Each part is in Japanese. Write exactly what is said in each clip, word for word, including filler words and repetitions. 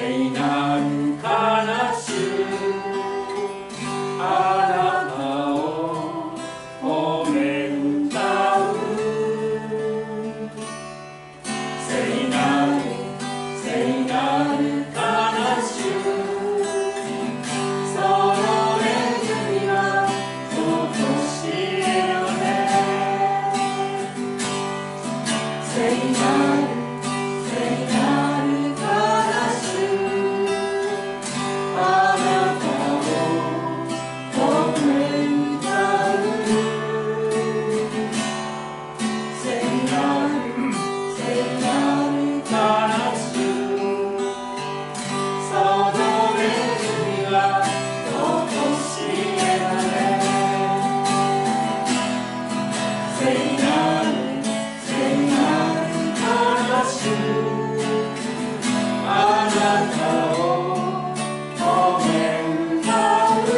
聖なる悲しゅあなたを褒め歌う聖なる聖なる悲しゅその恵みはとこしえよね聖なる聖なる悲しゅあなたを褒め歌う聖なる聖なる悲しゅその恵みはとこしえられ聖なる聖なる悲しゅあなたを褒め歌う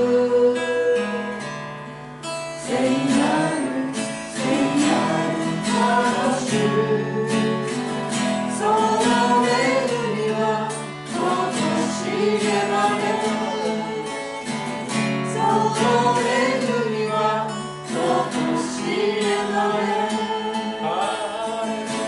聖なる聖なる悲しゅその恵みはとこしえられその恵みはとこしえられハレル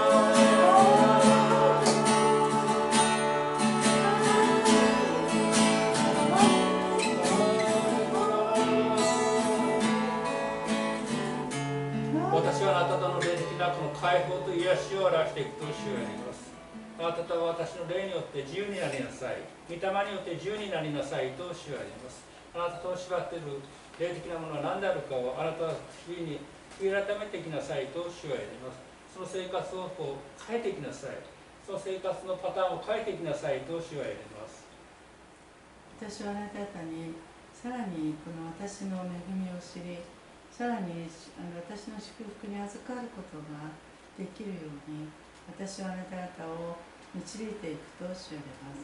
ヤ私はあなた方の霊的なこの解放と癒しを表していくと主が言います。あなた方は私の霊によって自由になりなさい。御霊によって自由になりなさいと主が言います。あなたと縛っている霊的なものは何であるかをあなたは日々に悔い改めていきなさいと主が言います。その生活をこう変えていきなさい。その生活のパターンを変えていきなさいと主が言います。 私はあなた方にさらにこの私の恵みを知り、さらにあの私の祝福に預かることができるように、私はあなた方を導いていくと主は言います。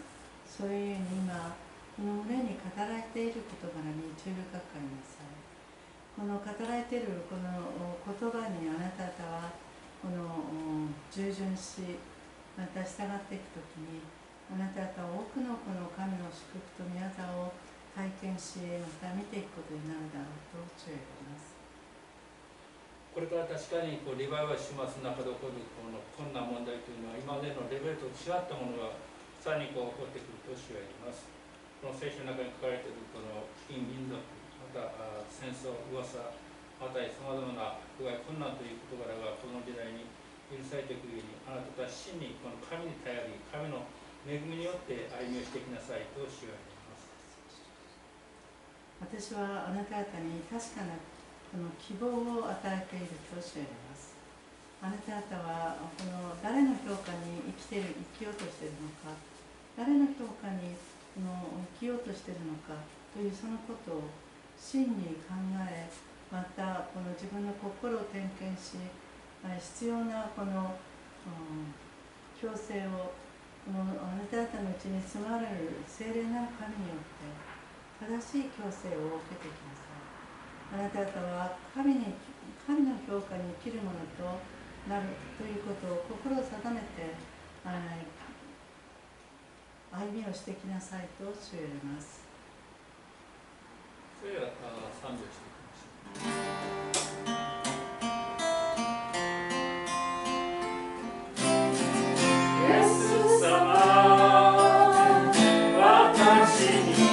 そういうふうに今、この胸に語られている事柄に注意深くありなさい。この語られているこの言葉にあなた方はこの従順し、また従っていくときに、あなた方は多くのこの神の祝福と宮沢を体験し、また見ていくことになるだろうと注意があります。 これから確かにこうリバイバルします中で起こるこの困難問題というのは今までのレベルと違ったものがさらにこう起こってくると主は言います。この聖書の中に書かれているこの飢饉民族、また戦争、噂、またさまざまな迫害困難という事柄がこの時代に許されていくように、あなたたち真にこの神に頼り、神の恵みによって歩みをしていきなさいと主は言います。 私はあなた方に確かなこの希望を与えていると主は言います。あなた方はこの誰の評価に生きている、生きようとしているのか、誰の評価にこの生きようとしているのかというそのことを真に考え、またこの自分の心を点検し、必要なこの、うん、強制をこのあなた方のうちに住まわれる聖霊なる神によって正しい強制を受けていきなさい。あなた方は神に、神の評価に生きるものとなるということを心を定めて歩みをしていきなさいと主は言います。 それでは賛美をしていきましょう。イエス様、私に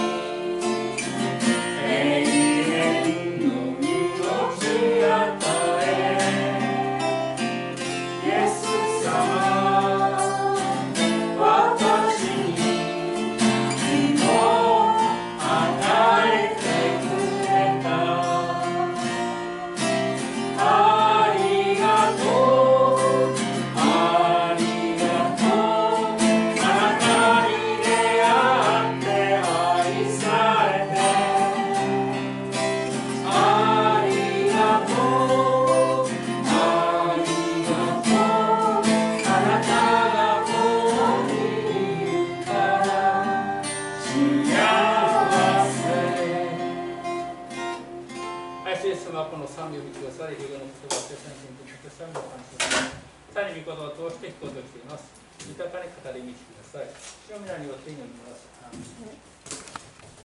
賛美を見てください。英語の言葉を説明していただき賛美を感謝します。さらに御言葉を通して聞こうとしています。 豊かに語り導きください。主の皆によって祈ります。アーメン。